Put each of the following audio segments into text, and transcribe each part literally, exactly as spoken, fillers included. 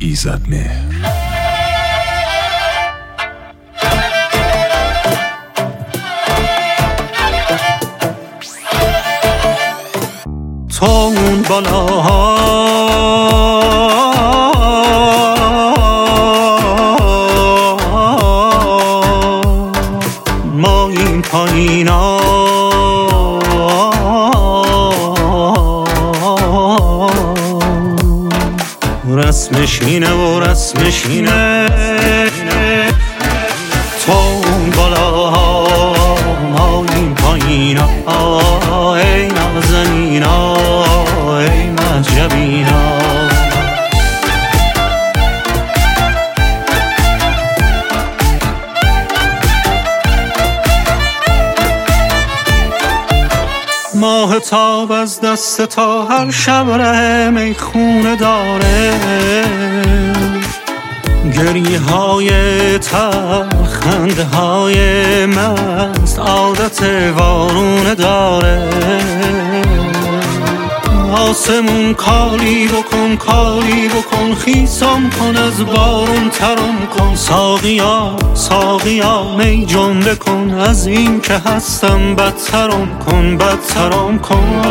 ایزدمهر. تو اون بالاها ما این پایینا، رسمش اینه و رسمش اینه. تو اون بالاها ما این پایینا، ای نازنینا ای مجبینا. ماه تاب از دست تا هر شب ره میخونه داره، گریه های تلخ خنده های مست عادت وارونه داره. آسمون کاری بکن کاری بکن، خیسم کن از بارون ترم کن. ساقیا ساقیا می جنبه کن، از این که هستم بدترم کن بدترم کن.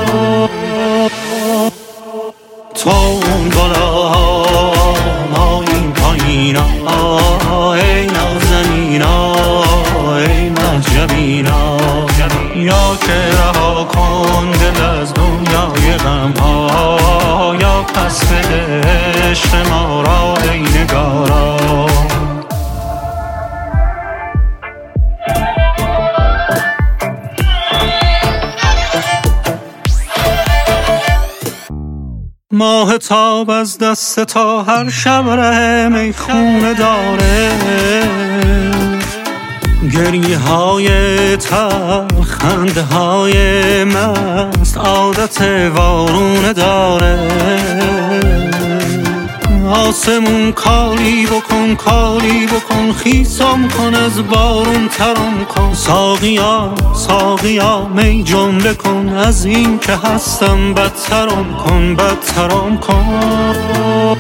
تو اون بالا ما این پایینا، ای نازنینا ای مجبینا. یا که رها کن دل از دنیای غم ها، یا پس بده عشق ما را ای نگارا. ماه تاب از دست تا هر شب ره میخونه داره، گریه های تلخ خنده های مست عادت وارونه داره. آسمون کاری بکن کاری بکن، خیسم کن از بارون ترم کن. ساقیا ساقیا می جنبه کن، از این که هستم بدترم کن بدترم کن.